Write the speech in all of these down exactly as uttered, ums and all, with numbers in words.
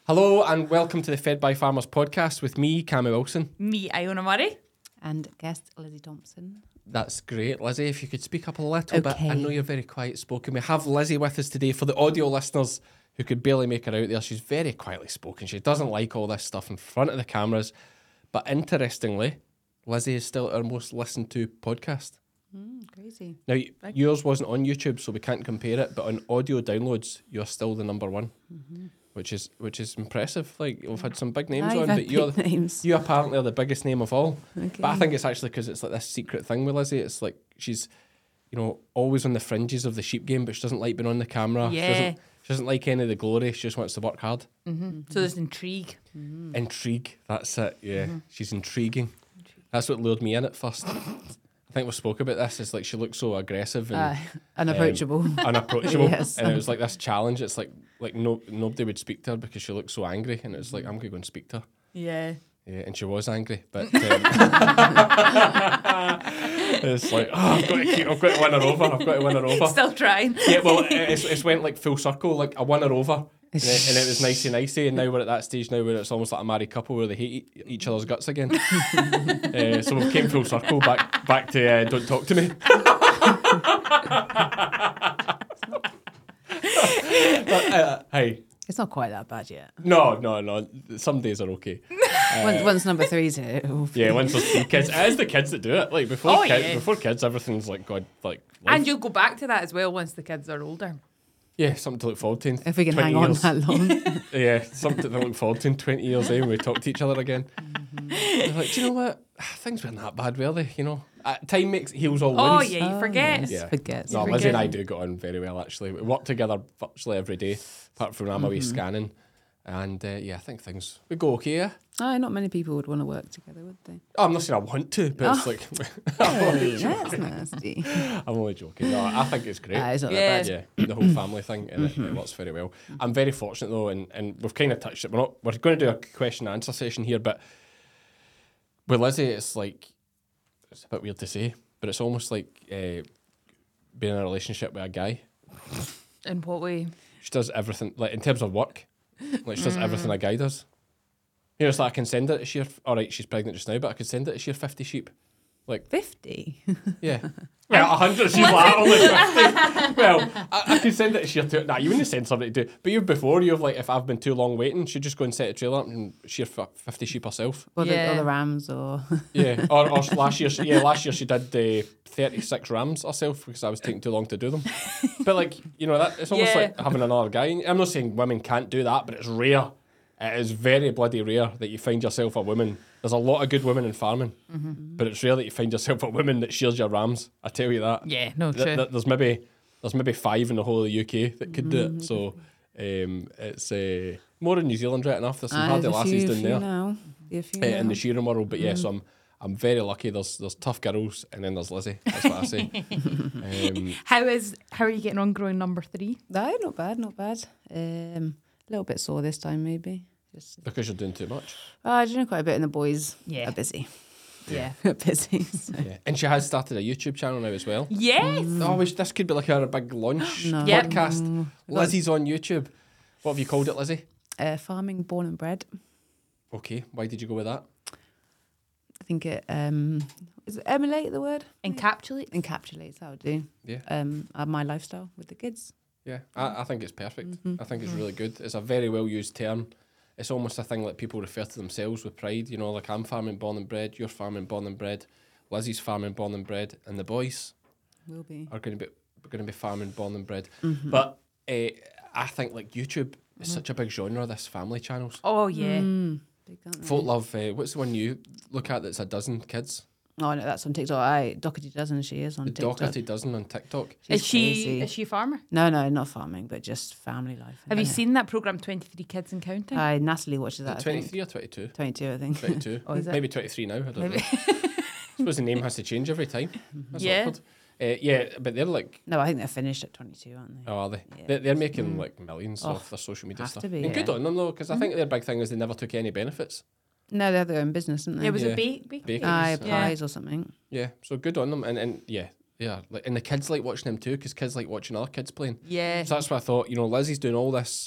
Hello and welcome to the Fed by Farmers podcast with me, Cammy Wilson. Me, Iona Murray. And guest Lizzie Thompson. That's great. Lizzie, if you could speak up a little bit. Okay. I know you're very quiet spoken. We have Lizzie with us today. For the audio listeners who could barely make her out there, she's very quietly spoken. She doesn't like all this stuff in front of the cameras. But interestingly, Lizzie is still our most listened to podcast. Mm, crazy. Now, yours wasn't on YouTube, so we can't compare it. But on audio downloads, you're still the number one. Mm-hmm. Which is which is impressive. Like, we've had some big names Ah, on, you've but had you're big names. you apparently are the biggest name of all. Okay. But I think it's actually because it's like this secret thing with Lizzie. It's like she's, you know, always on the fringes of the sheep game, but she doesn't like being on the camera. She Yeah. doesn't, she doesn't like any of the glory. She just wants to work hard. Mm-hmm. Mm-hmm. So there's intrigue. Mm-hmm. Intrigue. That's it. Yeah, mm-hmm. She's intriguing. That's what lured me in at first. I think we spoke about this. It's like she looks so aggressive and Uh, unapproachable. um, unapproachable. Yes. And it was like this challenge. It's like like no nobody would speak to her because she looked so angry. And it was like, I'm going to go and speak to her. Yeah. Yeah, and she was angry, but um, it's like, oh, I've got to keep, I've got to win her over. I've got to win her over. Still trying. Yeah, well, it, it's, it's went like full circle. Like I won her over, and it, and it was nicey nicey. And now we're at that stage now where it's almost like a married couple where they hate e- each other's guts again. uh, so we came full circle back back to uh, don't talk to me. but, uh, hey. It's not quite that bad yet. No, no, no. Some days are okay. Uh, once, once number three's here. it'll be- Yeah, once there's three kids, it is the kids that do it. Like before, Oh, kids, yeah. before kids, everything's like God, like. Life. And you'll go back to that as well once the kids are older. Yeah, something to look forward to. In If we can twenty hang on years. that long. Yeah, something to look forward to in twenty years. Eh, when we talk to each other again. Mm-hmm. Like, do you know what? Things weren't that bad, were they? You know, uh, time makes heals all Oh, wounds. yeah, you Oh, forget. yes, Yeah. Forget. No, You Lizzie and I forget. do get on very well, actually. We work together virtually every day, apart from I'm away scanning. And uh, yeah, I think things we go okay. Yeah. Oh, not many people would want to work together, would they? Oh, I'm not saying I want to, but it's Oh. like Hey, that's nasty. I'm only joking. No, I think it's great. Ah, it's not Yeah. that bad. Yeah, the whole family thing, and it, it works very well. I'm very fortunate though, and, and we've kind of touched it. We're not. We're going to do a question and answer session here, but with Lizzie, it's like it's a bit weird to say, but it's almost like uh, being in a relationship with a guy. In what way? She does everything, like in terms of work, like she does everything a guy does. You know, it's like I can send her to shear. All right, she's pregnant just now, but I could send her to shear fifty sheep. Like, fifty. yeah. Well, a hundred, she's like, only fifty. Well, I, I could send it to shear two. Nah, you wouldn't send somebody to do. But you before, you've like, if I've been too long waiting, she'd just go and set a trailer up and shear f- fifty sheep herself. Or, the, Yeah. or the rams, or. Yeah. Or, or last year, she, yeah, last year she did uh, thirty-six rams herself because I was taking too long to do them. But like, you know, that it's almost Yeah. like having another guy. I'm not saying women can't do that, but it's rare. It is very bloody rare that you find yourself a woman. There's a lot of good women in farming, Mm-hmm. but it's rare that you find yourself a woman that shears your rams. I tell you that. Yeah, no, Th- true. th- there's maybe there's maybe five in the whole of the U K that could do Mm-hmm. it. So um, it's uh, more in New Zealand right enough. There's some Ah, hardy there's a lassies few- down few there now. A few uh, in now. the shearing world. But yeah, so I'm I'm very lucky. There's there's tough girls, and then there's Lizzie. That's what I say. um, How is how are you getting on growing number three? No, not bad, not bad. Um, a little bit sore this time, maybe. Just, because you're doing too much. oh, I do know quite a bit, and the boys Yeah. are busy. Yeah. busy. So. Yeah. And she has started a YouTube channel now as well. Yes. Oh, wish this could be like our big launch No. Yep. podcast. Lizzie's on YouTube. What have you called it, Lizzie? Uh, farming, born and bred. Okay, why did you go with that? I think it um is it emulate the word? Encapsulate. Encapsulates, that would do. Yeah. Um uh, my lifestyle with the kids. Yeah, I, I think it's perfect. Mm-hmm. I think it's really good. It's a very well used term. It's almost a thing that people refer to themselves with pride. You know, like I'm farming, born and bred. You're farming, born and bred. Lizzie's farming, born and bred, and the boys Will be. are going to be going to be farming, born and bred. Mm-hmm. But uh, I think like YouTube is such a big genre. This family channels. Oh yeah. Mm, big, aren't they? Folk love. Uh, what's the one you look at that's a dozen kids? Oh no, that's on TikTok. I Doherty Dozen she is on The TikTok. Doherty dozen on TikTok. She's Is she crazy. is she a farmer? No, no, not farming, but just family life. Have you Yeah. seen that program Twenty-Three Kids and Counting? I Natalie watches that. I think. twenty-three or twenty-two? Twenty-two, I think. twenty-two. Oh, is it? Maybe twenty-three now. I don't Maybe. know. I suppose the name has to change every time. That's Yeah. awkward. Uh, yeah, but they're like, No, I think they're finished at twenty-two, aren't they? oh, are they? Yeah. They're, they're making like millions Oh, off their social media have stuff. to be, and good yeah. on them though, because I think their big thing is they never took any benefits. No, they have their own business, don't they? Yeah, was Yeah. it bake? bake Bakeries. Aye, Yeah. pies or something. Yeah, so good on them, and and yeah, yeah, like, and the kids like watching them too, because kids like watching other kids playing. Yeah. So that's what I thought. You know, Lizzie's doing all this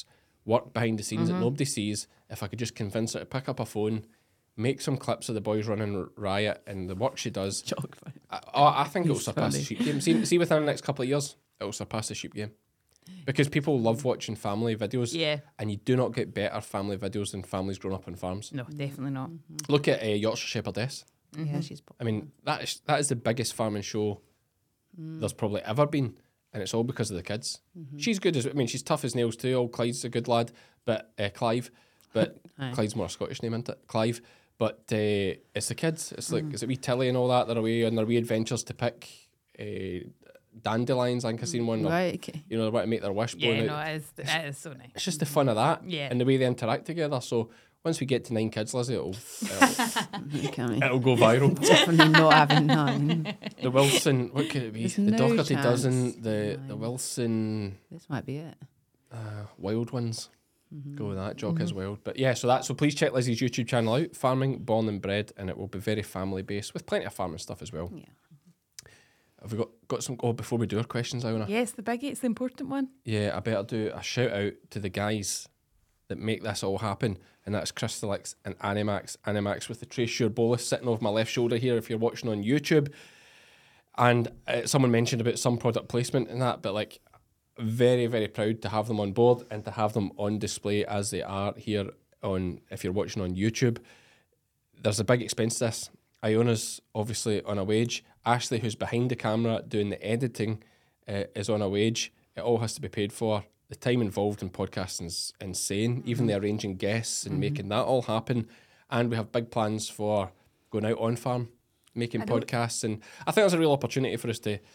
work behind the scenes that nobody sees. If I could just convince her to pick up a phone, make some clips of the boys running riot and the work she does, Jog fun. I, I I think it'll He's surpass funny. the Sheep Game. See, see within the next couple of years, it'll surpass the Sheep Game. Because people love watching family videos, Yeah. and you do not get better family videos than families growing up on farms. No, definitely not. Look at uh, Yorkshire Shepherdess. Yeah, she's. I mean, that is that is the biggest farming show there's probably ever been, and it's all because of the kids. She's good as I mean, she's tough as nails too. Old Clyde's a good lad, but uh, Clive, but Aye. Clyde's more a Scottish name, isn't it? Clive, but uh, it's the kids. It's like is it wee Tilly and all that? They're away on their wee adventures to pick uh, dandelions. I think I've seen one. or, Right. Okay. You know, they want to make their wishbone. Yeah, out. no, it is, it is so nice. It's just the fun of that, Yeah. and the way they interact together. So once we get to nine kids, Lizzie, it'll it'll, Okay. it'll go viral. Definitely not having nine. The Wilson, what could it be? There's the no Doherty chance. dozen, the the Nine. Wilson This might be it. uh, Wild Ones. Mm-hmm. Go with that. Jock is wild. But yeah, so that. So please check Lizzie's YouTube channel out, Farming, Born and Bred, and it will be very family based with plenty of farming stuff as well. Yeah. Have we got, got some? Oh, before we do our questions, Iona. Yes, the biggie, it's the important one. Yeah, I better do a shout out to the guys that make this all happen, and that's Crystalix and Animax. Animax with the Traceur bolus sitting over my left shoulder here if you're watching on YouTube. And uh, someone mentioned about some product placement and that, but like very, very proud to have them on board and to have them on display as they are here on, if you're watching on YouTube. There's a big expense to this. Iona's obviously on a wage. Ashley, who's behind the camera doing the editing, uh, is on a wage. It all has to be paid for. The time involved in podcasting is insane. Even the arranging guests and making that all happen. And we have big plans for going out on farm, making I know. podcasts. And I think there's a real opportunity for us to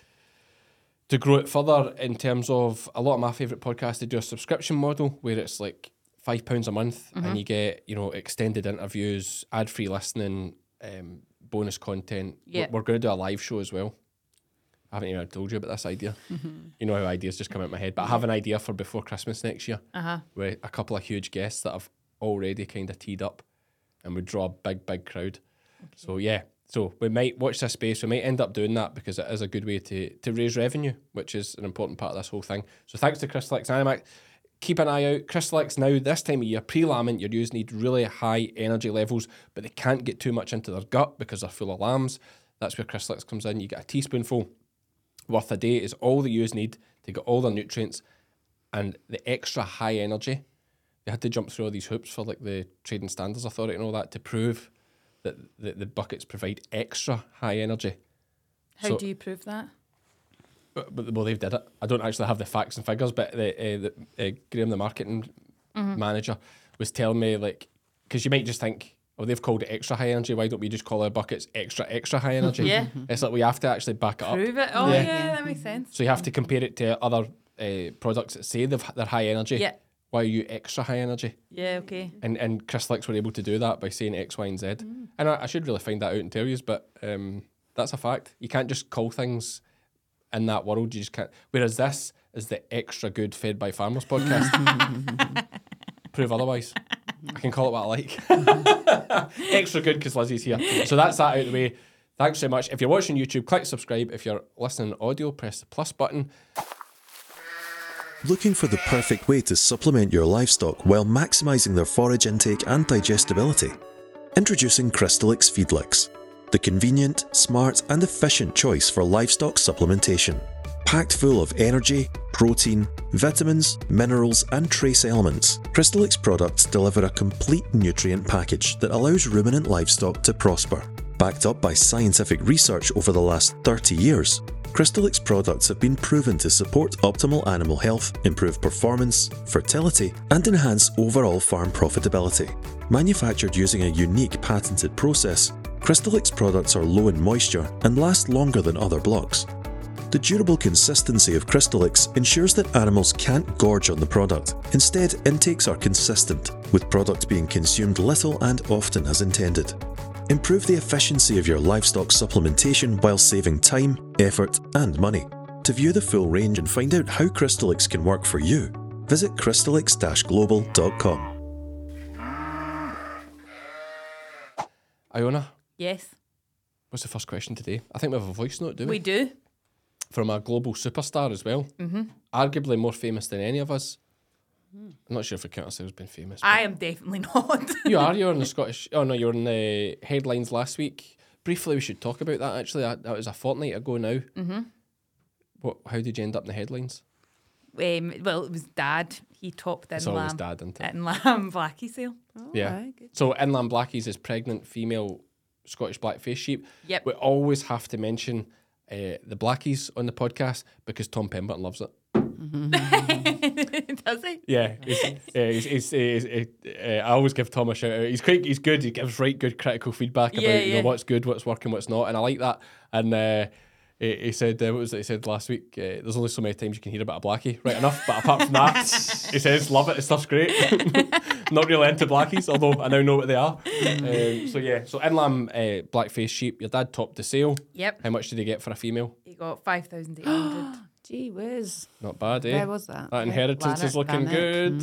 to grow it further in terms of a lot of my favourite podcasts. They do a subscription model where it's like five pounds a month and you get, you know, extended interviews, ad-free listening, um, bonus content. Yeah. We're, we're going to do a live show as well. I haven't even told you about this idea. You know how ideas just come out of my head. But I have an idea for before Christmas next year Uh huh. with a couple of huge guests that I've already kind of teed up, and we draw a big, big crowd. So yeah, so we might watch this space. We might end up doing that because it is a good way to to raise revenue, which is an important part of this whole thing. So thanks to Crystalix Animax. Keep an eye out. Crystalix now, this time of year, pre-lambing, your ewes need really high energy levels, but they can't get too much into their gut because they're full of lambs. That's where Crystalix comes in. You get a teaspoonful worth a day is all the ewes need to get all their nutrients and the extra high energy. They had to jump through all these hoops for like the Trading Standards Authority and all that to prove that the, the buckets provide extra high energy. How So- do you prove that? But, but well, they've did it. I don't actually have the facts and figures, but the, uh, the uh, Graham, the marketing manager, was telling me like, because you might just think, oh, they've called it extra high energy. Why don't we just call our buckets extra extra high energy? Yeah. It's like we have to actually back it up. Prove it. Oh, Yeah. yeah, that makes sense. So you have to compare it to other uh, products that say they've they're high energy. Yeah. Why are you extra high energy? Yeah, okay. And and Crystalix were able to do that by saying X, Y, and Z. And I, I should really find that out and tell you, but um, that's a fact. You can't just call things in that world. You just can't. Whereas this is the extra good Fed by Farmers podcast. Prove otherwise. I can call it what I like. Extra good because Lizzie's here. So that's that out of the way. Thanks so much. If you're watching YouTube, click subscribe. If you're listening audio, press the plus button. Looking for the perfect way to supplement your livestock while maximising their forage intake and digestibility? Introducing Crystalix Feedlix, the convenient, smart and efficient choice for livestock supplementation. Packed full of energy, protein, vitamins, minerals and trace elements, Crystalix products deliver a complete nutrient package that allows ruminant livestock to prosper. Backed up by scientific research over the last thirty years, Crystalix products have been proven to support optimal animal health, improve performance, fertility, and enhance overall farm profitability. Manufactured using a unique patented process, Crystalix products are low in moisture and last longer than other blocks. The durable consistency of Crystalix ensures that animals can't gorge on the product. Instead, intakes are consistent, with product being consumed little and often as intended. Improve the efficiency of your livestock supplementation while saving time, effort, and money. To view the full range and find out how Crystalix can work for you, visit crystalix dash global dot com. Iona, Yes, what's the first question today? I think we have a voice note, do we? we do. From a global superstar as well. Mm-hmm. Arguably more famous than any of us. I'm not sure if we count ourselves being famous. I am definitely not. You are. You're on the Scottish. Oh no, you're on the headlines last week. Briefly, we should talk about that. Actually, that, that was a fortnight ago now. Mm-hmm. What? How did you end up in the headlines? Um, well, it was Dad. He topped It's Inlam. always Dad, isn't it? Inlam Blackie sale. Oh, Yeah. right, good. So Inland Blackies is pregnant female Scottish blackface sheep. Yep. We always have to mention uh, the Blackies on the podcast because Tom Pemberton loves it. Does he? Yeah, he's, yeah, he's, he's, he's, he's, uh, I always give Tom a shout out. He's quite, he's good. He gives right good critical feedback about Yeah, you know yeah. what's good, what's working, what's not, and I like that. And uh, he, he said, uh, what was it? He said last week? Uh, There's only so many times you can hear about a blackie, right enough. But apart from that, he says, love it. The stuff's great. Not really into blackies, although I now know what they are. um, so yeah, so Inlam uh, blackface sheep. Your dad topped the sale. Yep. How much did he get for a female? He got five thousand eight hundred. Gee whiz. Not bad, eh? Where was that? That inheritance is Lanark. looking good.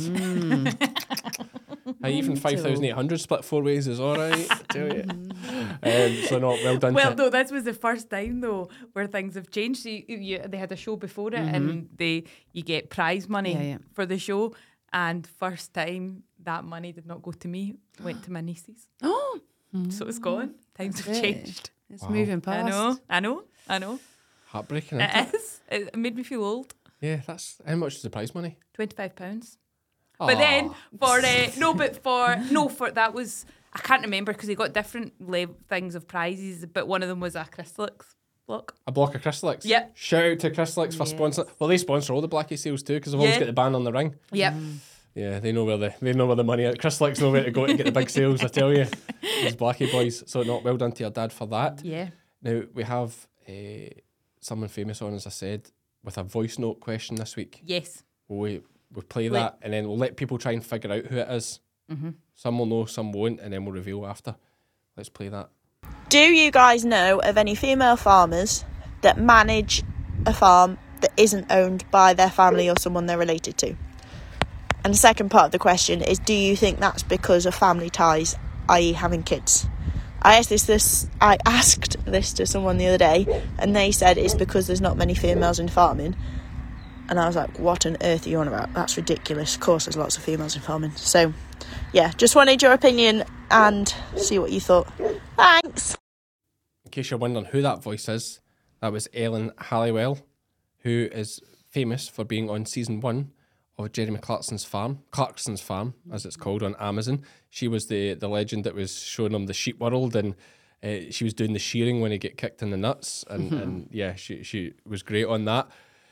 Mm. Hey, even five thousand eight hundred split four ways is all right. I tell you. Um, so, no, well done. Well, to- no, this was the first time though where things have changed. So you, you, they had a show before it, and they you get prize money Yeah, yeah. for the show. And first time that money did not go to me, went to my nieces. Oh, So it's gone. Times have Really? changed. it's Wow. moving I past. know, I know, I know. Heartbreaking, isn't it? It is. It made me feel old. Yeah, that's how much is the prize money? Twenty-five pounds. But then for uh, no, but for no, for that was I can't remember because he got different lev- things of prizes. But one of them was a Crystalix block. A block of Crystalix. Yep. Shout out to Crystalix for Yes. sponsor. Well, they sponsor all the Blackie sales too because they've always Yeah. got the band on the ring. Yep. Yeah, they know where the they know where the money. Crystalix know where to go to get the big sales. I tell you, these Blackie boys. So not well done to your dad for that. Yeah. Now we have uh, someone famous on, as I said, with a voice note question this week. Yes. We we play Wait. that and then we'll let people try and figure out who it is. Mm-hmm. Some will know, some won't, and then we'll reveal after. Let's play that. Do you guys know of any female farmers that manage a farm that isn't owned by their family or someone they're related to? And the second part of the question is, do you think that's because of family ties, that is having kids? I asked this, this I asked this to someone the other day, and they said it's because there's not many females in farming. And I was like, what on earth are you on about? That's ridiculous. Of course there's lots of females in farming. So, yeah, just wanted your opinion and see what you thought. Thanks! In case you're wondering who that voice is, that was Ellen Halliwell, who is famous for being on season one of Jeremy Clarkson's Farm, Clarkson's Farm, as it's called on Amazon. She was the, the legend that was showing him the sheep world, and uh, she was doing the shearing when he get kicked in the nuts, and, and yeah, she she was great on that.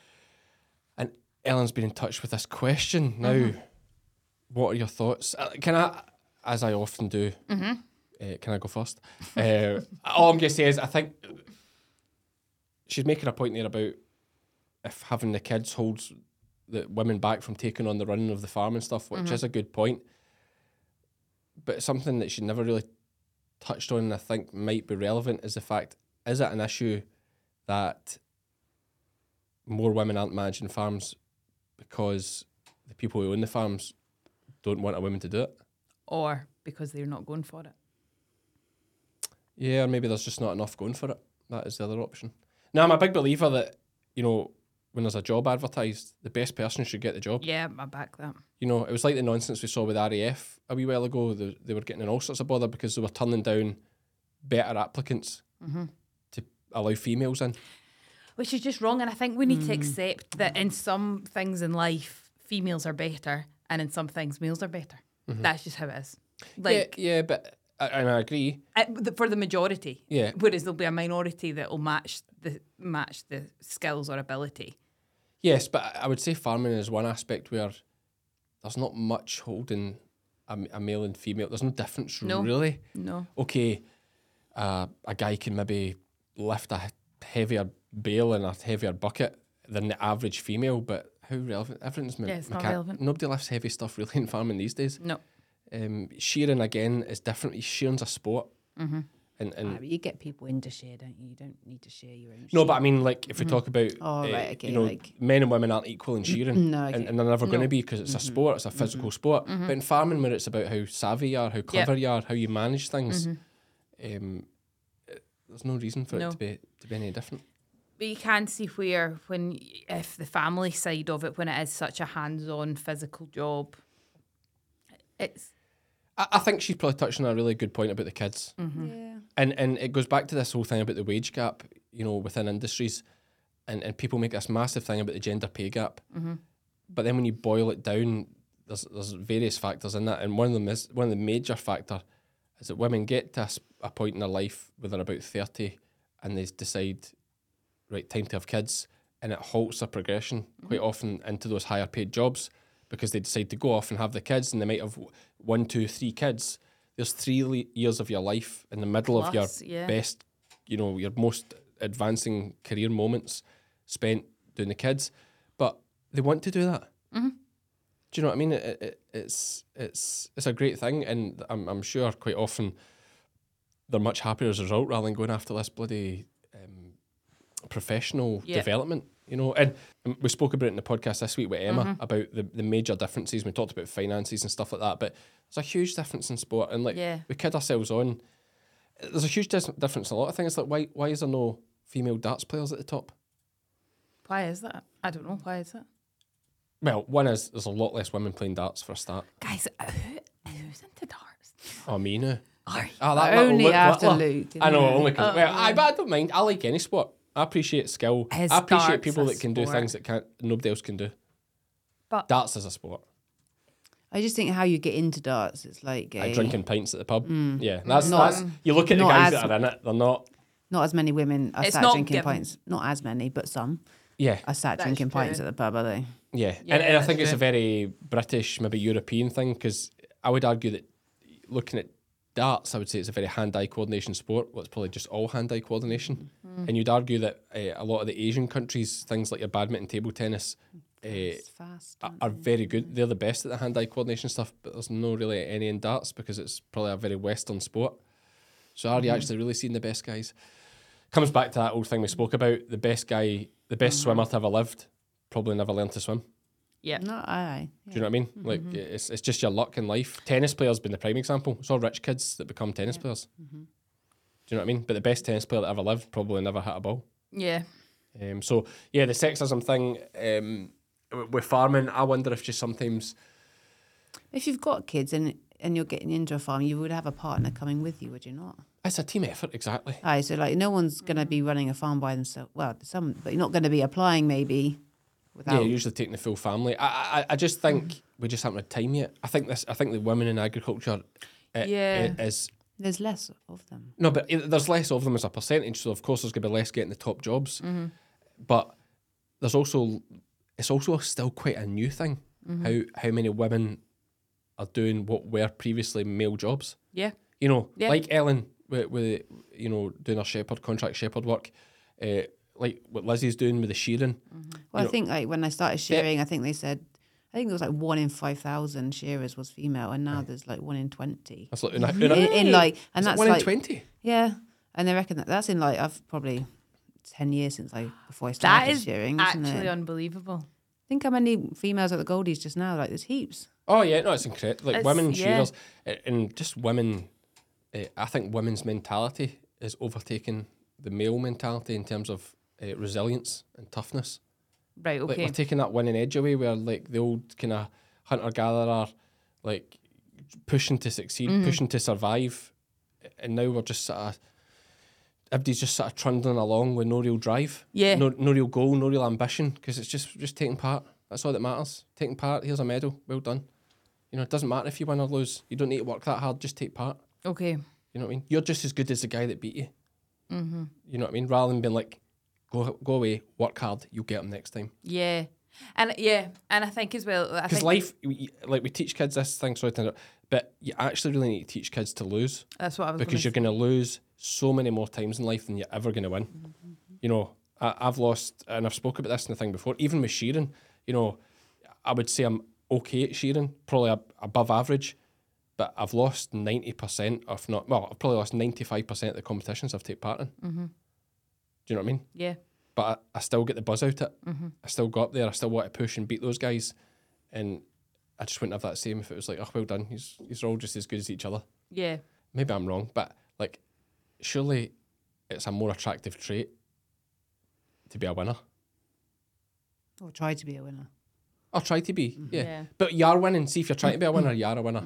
And Ellen's been in touch with this question. Now, what are your thoughts? Uh, can I, as I often do, uh, can I go first? uh, all I'm going to say is I think she's making a point there about if having the kids holds the women back from taking on the running of the farm and stuff, which is a good point. But something that she never really touched on and I think might be relevant is the fact, is it an issue that more women aren't managing farms because the people who own the farms don't want a woman to do it? Or because they're not going for it. Yeah, or maybe there's just not enough going for it. That is the other option. Now, I'm a big believer that, you know, when there's a job advertised, the best person should get the job. Yeah, I back that. You know, it was like the nonsense we saw with R A F a wee while ago. They, they were getting in all sorts of bother because they were turning down better applicants to allow females in. Which is just wrong, and I think we need to accept that in some things in life, females are better, and in some things, males are better. That's just how it is. Like, yeah, yeah, but I, and I agree. uh, the- for the majority. Yeah. Whereas there'll be a minority that will match the match the skills or ability. Yes, but I- I would say farming is one aspect where there's not much holding a, a male and female. There's no difference, No. really. No. Okay, uh, a guy can maybe lift a heavier bale in a heavier bucket than the average female, but how relevant? Everything's me- Yeah, it's not mechan- relevant. Nobody lifts heavy stuff really in farming these days. No. Um, shearing again is different. Shearing's a sport, Mm-hmm. and Ah, and but you get people in to share, don't you? You don't need to share your own. no, sheep. but I mean, like if we talk about, Oh, uh, right, okay, you know, like- men and women aren't equal in shearing, No, I and, get- and they're never going to No. be because it's a sport, it's a physical sport. But in farming, where it's about how savvy you are, how clever you are, how you manage things, um, uh, there's no reason for No. it to be to be any different. But you can see where, when if the family side of it, when it is such a hands-on physical job, it's I, I think she's probably touched on a really good point about the kids. Yeah. And and it goes back to this whole thing about the wage gap, you know, within industries. And, and people make this massive thing about the gender pay gap. Mm-hmm. But then when you boil it down, there's there's various factors in that. And one of them is, one of the major factor is that women get to a, s- a point in their life where they're about thirty and they decide, right, time to have kids. And it halts their progression quite often into those higher paid jobs because they decide to go off and have the kids, and they might have one, two, three kids. There's three le- years of your life in the middle of your Plus, yeah. best, you know, your most advancing career moments spent doing the kids, but they want to do that. Mm-hmm. Do you know what I mean? It, it, it's it's it's a great thing, and I'm I'm sure quite often they're much happier as a result rather than going after this bloody um, professional Yeah. development. You know, and um, we spoke about it in the podcast this week with Emma Mm-hmm. about the, the major differences. We talked about finances and stuff like that, but there's a huge difference in sport, and like Yeah. we kid ourselves on. There's a huge dis- difference in a lot of things. Like why why is there no female darts players at the top? Why is that? I don't know. Why is that? Well, one is there's a lot less women playing darts for a start. Guys, who, who's into darts? Oh, me now. Are you? Oh, But little only Luke after Littler. Luke. I know, didn't it? only because well, I, but I don't mind. I like any sport. I appreciate skill. Is I appreciate darts people a that can do sport? things that can't nobody else can do. But Darts is a sport. I just think how you get into darts, it's like, Like a, drinking pints at the pub. Yeah, that's Not- that's. You look at the not guys as- that are in it. They're not. not as many women are It's sat not drinking given. pints. Not as many, but some Yeah, are sat That's drinking pints true. at the pub, are they? yeah, Yeah, and, and I that's think it's a true. very British, maybe European thing because I would argue that looking at darts, I would say it's a very hand-eye coordination sport. Well, it's probably just all hand-eye coordination, Mm. and you'd argue that uh, a lot of the Asian countries, things like your badminton, table tennis. Uh, It's fast. are- aren't are they? very good. They're the best at the hand-eye coordination stuff, but there's no really any in darts because it's probably a very Western sport. So are you actually really seeing the best guys? Comes back to that old thing we spoke about. The best guy, the best swimmer to ever lived, probably never learned to swim. yeah, No, aye. Do you know what I mean? Like it's it's just your luck in life. Tennis players been the prime example. It's all rich kids that become tennis players. Do you know what I mean? But the best tennis player that ever lived probably never hit a ball. yeah. Um, so yeah, the sexism thing um, w- with farming, I wonder if just sometimes. If you've got kids and and you're getting into a farm, you would have a partner coming with you, would you not? It's a team effort, exactly. Aye, so like no one's going to be running a farm by themselves. Well, some, but you're not going to be applying maybe without. Yeah, you're usually taking the full family. I I, I just think we just haven't had time yet. I think this. I think the women in agriculture, uh, Yeah. uh, is There's less of them. no, but i- there's less of them as a percentage. So of course there's going to be less getting the top jobs. But there's also it's also still quite a new thing. How how many women are doing what were previously male jobs. Yeah. You know, Yeah. like Ellen with, with you know doing her shepherd contract shepherd work, uh, like what Lizzie's doing with the shearing. Well, You I think like when I started shearing, I think they said, I think there was like one in five thousand shearers was female, and now there's like one in twenty. That's like, una, In, una, in like, and is it that's one like in twenty. yeah, and they reckon that that's in like I've probably ten years since I before I started That is shearing. Isn't actually it? unbelievable. Think how many females at the Goldies just now? Like there's heaps. Oh yeah, no, it's incredible. Like It's- women yeah. shearers a- and just women. Uh, I think women's mentality is overtaking the male mentality in terms of uh, resilience and toughness. Right, Like okay. we're taking that winning edge away, where like the old kind of hunter gatherer, like pushing to succeed, Mm-hmm. pushing to survive, and now we're just sort of. Everybody's just sort of trundling along with no real drive, Yeah. no no real goal, no real ambition, because it's just just taking part. That's all that matters. Taking part. Here's a medal. Well done. You know, it doesn't matter if you win or lose. You don't need to work that hard. Just take part. Okay. You know what I mean? You're just as good as the guy that beat you. Mm-hmm. You know what I mean? Rather than being like, go go away, work hard, you'll get them next time. Yeah. And yeah, and I think as well, I Because think life, we, like we teach kids this thing, sorry to interrupt, but you actually really need to teach kids to lose that's what I was because you're gonna going to lose so many more times in life than you're ever going to win. You know, I, I've lost, and I've spoken about this in the thing before, even with shearing, you know, I would say I'm okay at shearing, probably ab- above average, but I've lost ninety percent, if not, well, I've probably lost ninety-five percent of the competitions I've taken part in. Mm-hmm. Do you know what I mean? Yeah. But I, I still get the buzz out it. Mm-hmm. I still go up there. I still want to push and beat those guys. And I just wouldn't have that same if it was like, oh, well done. He's, he's all just as good as each other. Yeah. Maybe I'm wrong, but like, surely it's a more attractive trait to be a winner. Or try to be a winner. Or try to be, yeah. Yeah. But you are winning. See, if you're trying to be a winner, you are a winner.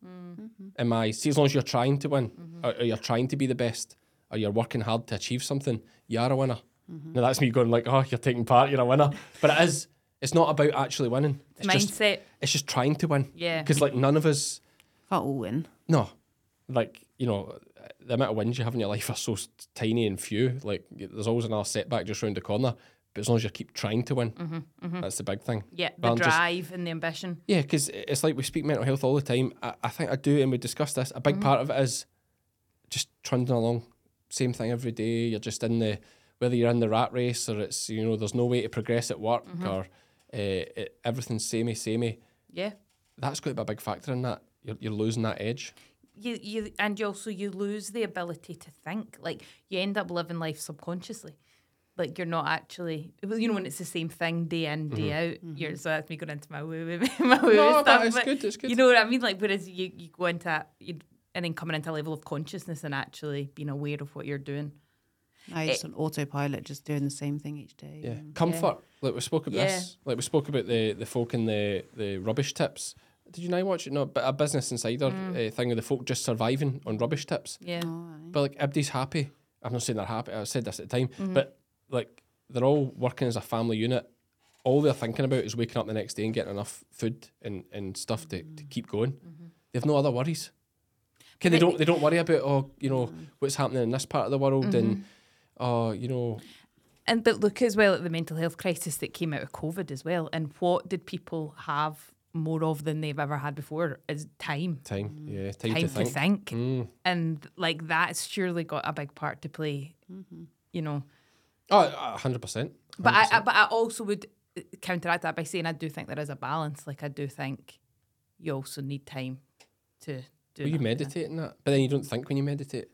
Am I? See, as long as you're trying to win, or, or you're trying to be the best, or you're working hard to achieve something, you are a winner. Now that's me going like, oh, you're taking part, you're a winner. But it is. It's not about actually winning. It's just, Mindset. it's just trying to win. Yeah. Because like none of us, Can't all win. no, like you know, the amount of wins you have in your life are so s- tiny and few. Like there's always another setback just round the corner. But as long as you keep trying to win, that's the big thing. Yeah, the Rather than just- drive and the ambition. Yeah, because it's like we speak mental health all the time. I, I think I do, and we discuss this. A big part of it is just trundling along, same thing every day. You're just in the, whether you're in the rat race or it's, you know, there's no way to progress at work or uh, it, everything's samey, samey. Yeah. That's got to be a big factor in that. You're, you're losing that edge. You, you, and you also, you lose the ability to think. Like, you end up living life subconsciously. Like, you're not actually, well, you know, when it's the same thing day in, day out. You're, so that's me going into my woo woo, my woo woo No, stuff. but it's but good, it's good. You know what I mean? Like, whereas you, you go into, you, and then coming into a level of consciousness and actually being aware of what you're doing. Now you're just on autopilot, just doing the same thing each day. Yeah, and- comfort. Like we spoke about Yeah. this. Like we spoke about the the folk in the the rubbish tips. Did you not watch it? No, but a Business Insider uh, thing of the folk just surviving on rubbish tips. Yeah. Oh, aye. But like everybody's happy. I'm not saying they're happy. I said this at the time, Mm-hmm. but like they're all working as a family unit. All they're thinking about is waking up the next day and getting enough food and, and stuff to, to keep going. Mm-hmm. They've no other worries. Okay, they don't they don't worry about oh you know what's happening in this part of the world Mm-hmm. and oh you know And but look as well at the mental health crisis that came out of COVID as well. And what did people have more of than they've ever had before is time. time yeah time, Time to think. to think. Mm. And like that's surely got a big part to play, you know. Oh, a hundred percent. But I, I but I also would counteract that by saying I do think there is a balance. Like I do think you also need time to do Well, you that. meditate in that, but then you don't think when you meditate.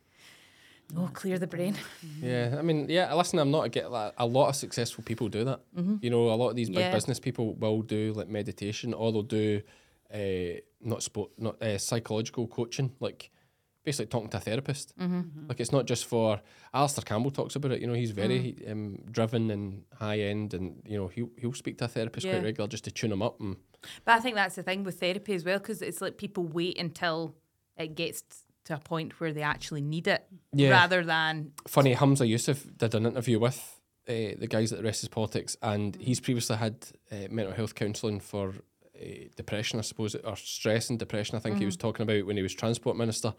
Oh, clear the brain. Yeah, I mean, yeah. Listen, I'm not get like, a lot of successful people do that. You know, a lot of these big Yeah. business people will do like meditation, or they'll do uh, not sport, not uh, psychological coaching, like basically talking to a therapist. Like it's not just for. Alistair Campbell talks about it. You know, he's very um, driven and high end, and you know he'll he'll speak to a therapist Yeah. quite regular just to tune him up. And But I think that's the thing with therapy as well, because it's like people wait until it gets to a point where they actually need it, Yeah. rather than funny, Hamza Yusuf did an interview with uh, the guys at the Rest is Politics, and he's previously had uh, mental health counselling for uh, depression, I suppose, or stress and depression. I think he was talking about when he was Transport Minister,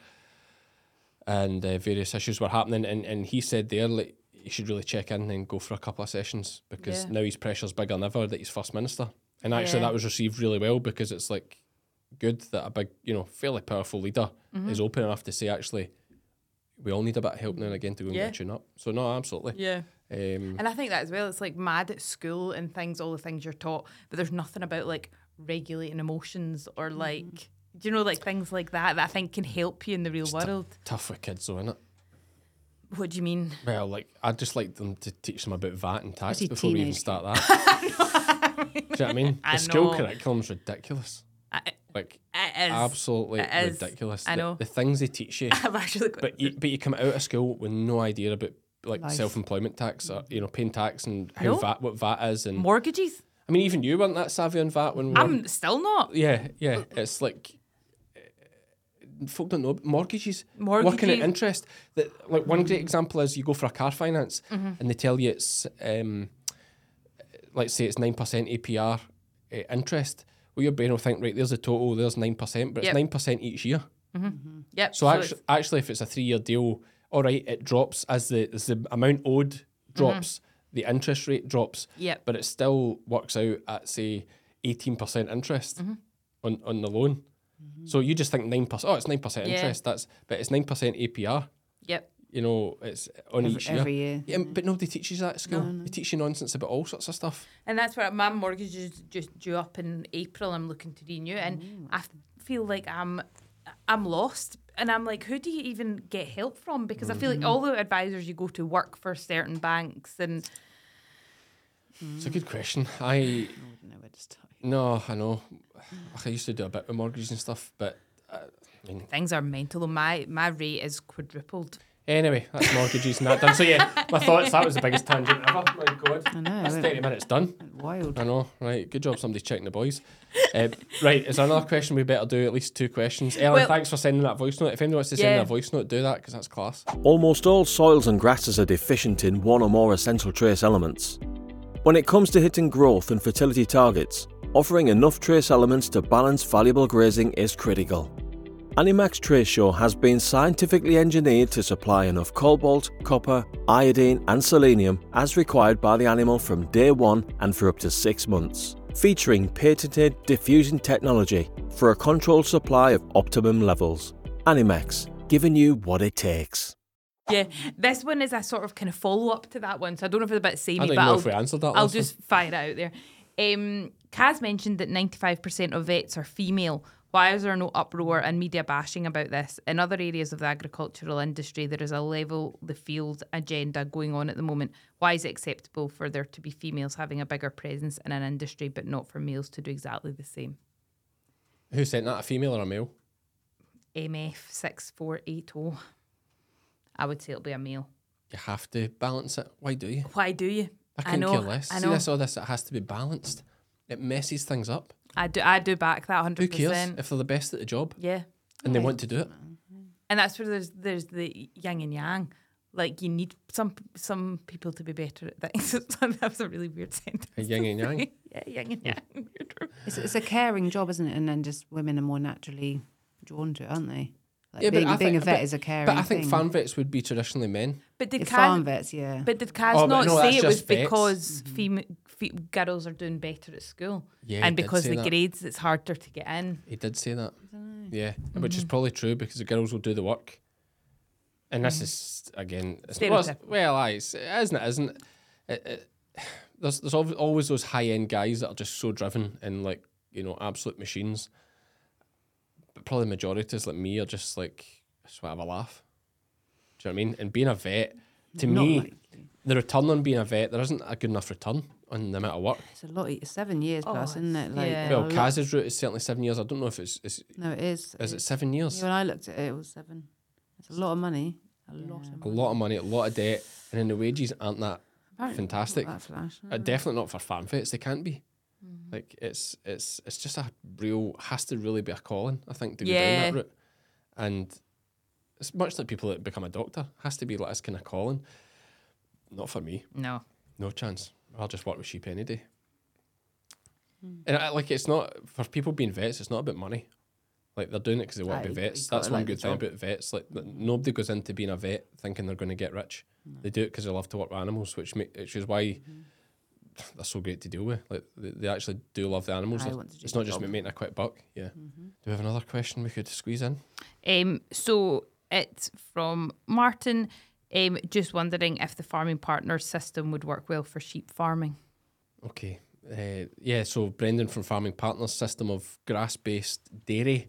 and uh, various issues were happening. And, and he said there, like, you should really check in and go for a couple of sessions because Yeah. now his pressure's bigger than ever that he's First Minister. And actually, Yeah. that was received really well because it's like good that a big, you know, fairly powerful leader is open enough to say, actually, we all need a bit of help now and again to go and Yeah. get a tune up. So, no, absolutely. yeah. Um, And I think that as well, it's like mad at school and things, all the things you're taught, but there's nothing about like regulating emotions or like, do you know, like things like that that I think can help you in the real world. tough with kids, though, innit? What do you mean? Well, like, I'd just like them to teach them about V A T and tax he before we even teenage? start that. Do you know what I mean? I the school know. curriculum's ridiculous. I, Like, it is. absolutely It is. ridiculous. I The- know. The, things they teach you. I've actually got but you, but you come out of school with no idea about like Life. self-employment tax or you know paying tax and how No. V A T what V A T is and mortgages. I mean even you weren't that savvy on V A T when we were, I'm still not. yeah yeah it's like uh, folk don't know mortgages, Mortgages. working at interest. That like one great example is you go for a car finance Mm-hmm. and they tell you it's um let's say it's nine percent A P R uh, interest. Well, your brain will think, right, there's a total, there's nine percent, but it's Yep. nine percent each year. Yep. So, it's- actually, actually, if it's a three-year deal, all right, it drops as the as the amount owed drops, the interest rate drops, Yep. but it still works out at say eighteen percent interest on, on the loan. So you just think nine percent. Oh, it's nine percent Yeah. interest. That's but it's nine percent A P R. Yep. You know, it's on Every- each year. every year. Yeah, but nobody teaches that at school. They teach you nonsense about all sorts of stuff. And that's where my mortgage is just due up in April. I'm looking to renew, and I feel like I'm I'm lost. And I'm like, who do you even get help from? Because I feel like all the advisors you go to work for certain banks, and It's a good question. I I wouldn't know where to start. no, I know. I used to do a bit with mortgages and stuff, but uh, I mean, things are mental. My my rate is quadrupled. Anyway, that's mortgages and that done. So yeah, my thoughts, that was the biggest tangent ever. My God. I know. That's it thirty minutes done. went wild. I know, right. Good job somebody's checking the boys. Uh, right, is there another question? We better do at least two questions. Ellen, Well- thanks for sending that voice note. If anyone wants to send Yeah. a voice note, do that because that's class. Almost all soils and grasses are deficient in one or more essential trace elements. When it comes to hitting growth and fertility targets, offering enough trace elements to balance valuable grazing is critical. Animax Trace Show has been scientifically engineered to supply enough cobalt, copper, iodine and selenium as required by the animal from day one and for up to six months. Featuring patented diffusion technology for a controlled supply of optimum levels. Animax, giving you what it takes. Yeah, this one is a sort of kind of follow up to that one, so I don't know if it's a bit samey, I don't but even know I'll, if we answered that I'll last one. just fire it out there. Um, Kaz mentioned that ninety-five percent of vets are female. Why is there no uproar and media bashing about this? In other areas of the agricultural industry, there is a level the field agenda going on at the moment. Why is it acceptable for there to be females having a bigger presence in an industry, but not for males to do exactly the same? Who sent that, a female or a male? M F six four eight zero. I would say it'll be a male. You have to balance it. Why do you? Why do you? I couldn't know, care less. I See know. this or this, it has to be balanced. It messes things up. I do. I do back that one hundred Who percent. cares if they're the best at the job Yeah. and they want to do it? And that's where there's there's the yin and yang. Like you need some some people to be better at things. That's a really weird sentence. A yin and yang. Yeah, yin and yang. Weird. It's, it's a caring job, isn't it? And then just women are more naturally drawn to it, aren't they? Like Yeah, but being, I being think- a vet but- is a caring But I think thing. farm vets would be traditionally men. But did Yeah, farm Kaz, vets, yeah. but did Kaz Oh, but not no, say that's it was just vets. because fem- fe- girls are doing better at school, Yeah, he and did because say the that. grades it's harder to get in? He did say that. Yeah, which is probably true because the girls will do the work. And this is, again, it's, well, it's- Stereotypical. well aye, it's, it isn't it, isn't it? It, it, there's there's al- always those high-end guys that are just so driven and, like, you know, absolute machines. But probably the majority is like me are just like, I just want to have a laugh. Do you know what I mean? And being a vet, to Not me, likely. the return on being a vet, there isn't a good enough return on the amount of work. It's a lot. It's seven years Oh, plus, isn't it? Like, yeah. there are Well, a lot- Kaz's route is certainly seven years. I don't know if it's, it's No, it is. is it It's- seven years? Yeah, when I looked at it, it was seven. It's a lot of money. A lot of A money. lot of money, a lot of debt, and then the wages aren't that Apparently fantastic. not that flash, Uh, no. definitely not for farm vets. They can't be. Like it's it's it's just a real has to really be a calling. I think to go Yeah. down that route, and it's much like people that become a doctor has to be like this kind of calling. Not for me, No. no chance. I'll just work with sheep any day. And I, like it's not for people being vets. It's not about money. Like they're doing it because they want Aye, to be but vets. you've got That's to one like the good thing job. about vets. Like that nobody goes into being a vet thinking they're going to get rich. They do it because they love to work with animals, which make, which is why Mm-hmm. they're so great to deal with. Like they, they actually do love the animals. I It's- want to do it's the not just job. about making a quick buck. Yeah. Mm-hmm. Do we have another question we could squeeze in? Um, so it's from Martin. Um, just wondering if the farming partners system would work well for sheep farming. Okay. Uh, yeah. So Brendan from Farming Partners system of grass-based dairy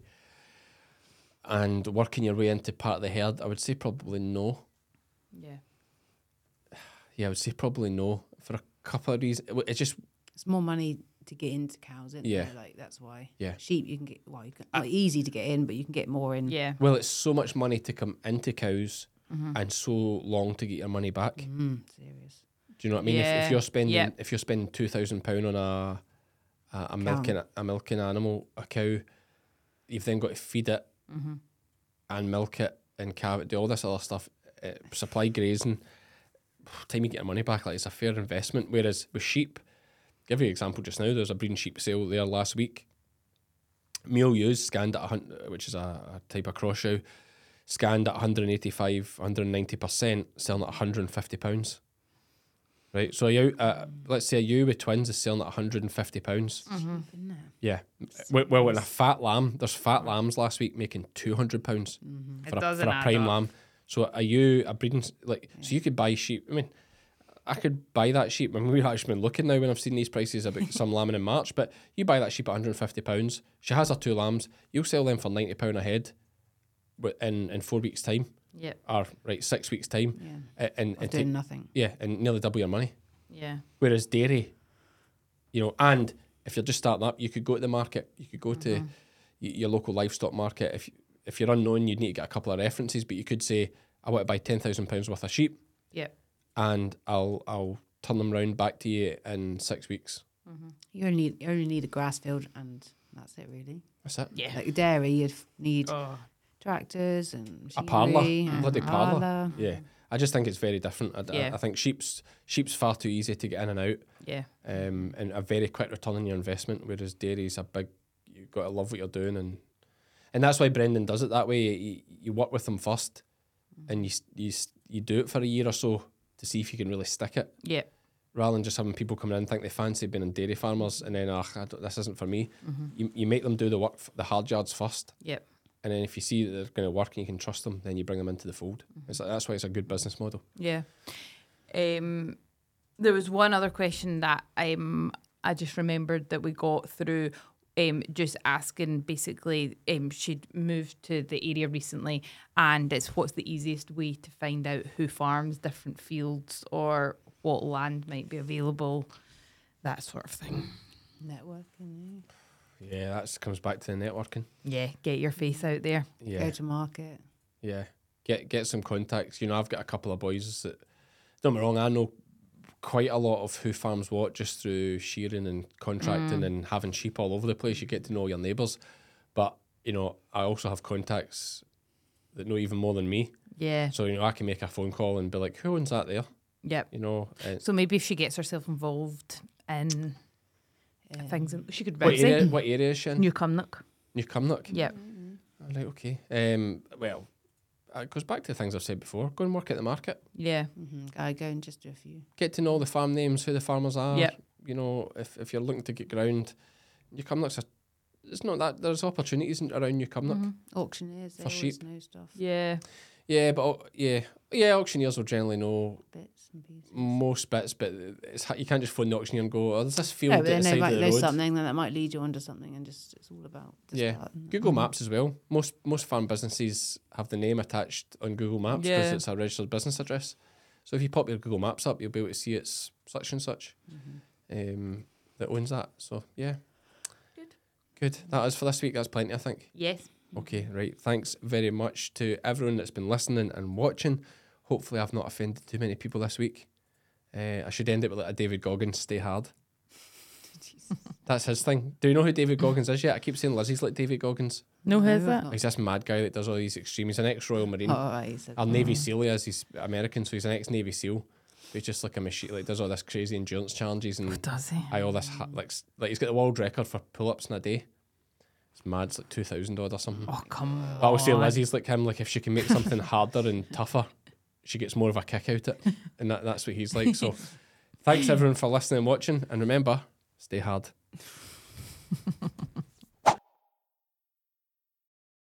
and working your way into part of the herd. I would say probably no. Yeah. Yeah, I would say probably no for a couple of reasons. It- It's just It's more money to get into cows, isn't Yeah. there? Like that's why. Yeah. Sheep, you can get well, you can, not easy to get in, but you can get more in. Yeah. well, it's so much money to come into cows Mm-hmm. and so long to get your money back. Mm, serious. Do you know what I mean? If, Yeah, if you're spending yeah. if you're spending two thousand pound on a a, a milking a milking animal, a cow, you've then got to feed it Mm-hmm. and milk it and calve it, do all this other stuff, uh, supply grazing. Time you get your money back, like it's a fair investment. Whereas with sheep, give you an example just now. There was a breeding sheep sale there last week. Meal used scanned at a hundred, which is a, a type of cross show, scanned at one hundred eighty-five, one hundred ninety percent, selling at one hundred fifty pounds. Right, so a ewe, uh, let's say a ewe with twins is selling at one hundred fifty pounds. Isn't it? Yeah, well, well, in a fat lamb, there's fat lambs last week making two hundred pounds Mm-hmm. for It a, doesn't for a add prime up. lamb. So a ewe, a breeding s- like, so you could buy sheep. I mean, I could buy that sheep. I mean, we've actually been looking now when I've seen these prices about some lambing in March. But you buy that sheep at one hundred fifty pounds. She has her two lambs. You'll sell them for ninety pound a head, wi- in in four weeks' time, Yeah. or right six weeks' time, Yeah. A- and Of and doing take- nothing. yeah, and nearly double your money. Yeah. Whereas dairy, you know, and if you're just starting up, you could go to the market. You could go to y- your local livestock market. If if you're unknown, you'd need to get a couple of references, but you could say, I want to buy ten thousand pounds worth of sheep, Yep. and I'll I'll turn them round back to you in six weeks. You only need, you only need a grass field, and that's it, really. That's it. Yeah. Like dairy, you'd f- need Oh. tractors and A parlour, machinery and bloody parlour. parlour. Yeah, I just think it's very different. I, Yeah. I, I think sheep's sheep's far too easy to get in and out, Yeah. um, and a very quick return on your investment. Whereas dairy's a big, you've got to love what you're doing, and and that's why Brendan does it that way. You, you work with them first, and you s- you s- you do it for a year or so to see if you can really stick it, Yeah. rather than just having people come in and think they fancy being in dairy farmers, and then ah, I don't, this isn't for me. You you make them do the work, f- the hard yards first. Yep. And then if you see that they're going to work and you can trust them, then you bring them into the fold. It's like, that's why it's a good business model. Yeah. Um, there was one other question that um, I just remembered that we got through, um, just asking basically, um, she'd moved to the area recently, and it's what's the easiest way to find out who farms different fields or what land might be available, that sort of thing. Networking, Yeah, that comes back to the networking. Yeah, get your face out there. yeah. Yeah, Go to market. yeah. Get get some contacts. You know, I've got a couple of boys that, don't get me wrong, I know quite a lot of who farms what just through shearing and contracting and having sheep all over the place. You get to know your neighbours. But, you know, I also have contacts that know even more than me. Yeah. So, you know, I can make a phone call and be like, who owns that there? Yep. You know, uh, So maybe if she gets herself involved in Yeah. things, she could what, visit area, what area is she in? New Cumnock. New Cumnock? Yep. Oh, right, okay. Um, well, it goes back to things I've said before. Go and work at the market. Yeah. Mm-hmm. I go and just do a few. Get to know the farm names, who the farmers are. Yep. You know, if, if you're looking to get ground, New Cumnock's a, it's not that, there's opportunities in- around New Cumnock. Mm-hmm. Auctioneers, they For always sheep. know stuff. Yeah. Yeah, but, au- yeah, yeah, auctioneers will generally know Bits and pieces. most bits, but it's, ha- you can't just phone the auctioneer and go, oh, there's this field No, at but the then side they of might the know road. something then that might lead you onto something, and just it's all about the Yeah. start and- Google Maps as well. Most most farm businesses have the name attached on Google Maps because Yeah. it's a registered business address. So if you pop your Google Maps up, you'll be able to see it's such and such um, that owns that. So yeah, Good. good. That is for this week. That's plenty, I think. Yes. Okay, right. Thanks very much to everyone that's been listening and watching. Hopefully, I've not offended too many people this week. Uh, I should end it with like a David Goggins, stay hard. That's his thing. Do you know who David Goggins is yet? I keep saying Lizzie's like David Goggins. No, No, who's I've that? not. He's this mad guy that does all these extreme. He's an ex-Royal Marine. Oh, right, he said Our Navy SEAL he is. He's American, so he's an ex-Navy SEAL. He's just like a machine. Like does all this crazy endurance challenges and Does he? I all this ha- like s- like he's got the world record for pull-ups in a day. It's mad. It's like two thousand odd or something. Oh, come on. But I will say Lizzie's like him. Like if she can make something harder and tougher, she gets more of a kick out it, and that, that's what he's like. So, thanks everyone for listening and watching, and remember, stay hard.